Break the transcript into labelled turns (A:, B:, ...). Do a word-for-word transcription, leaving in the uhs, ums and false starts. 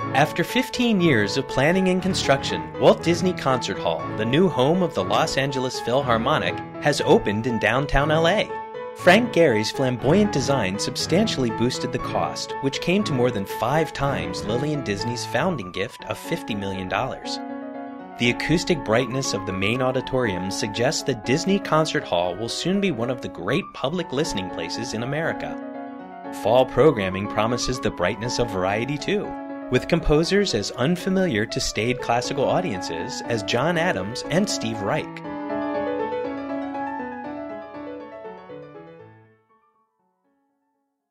A: After fifteen years of planning and construction, Walt Disney Concert Hall, the new home of the Los Angeles Philharmonic, has opened in downtown L A. Frank Gehry's flamboyant design substantially boosted the cost, which came to more than five times Lillian Disney's founding gift of fifty million dollars. The acoustic brightness of the main auditorium suggests that Disney Concert Hall will soon be one of the great public listening places in America. Fall programming promises the brightness of variety too, with composers as unfamiliar to staid classical audiences as John Adams and Steve Reich.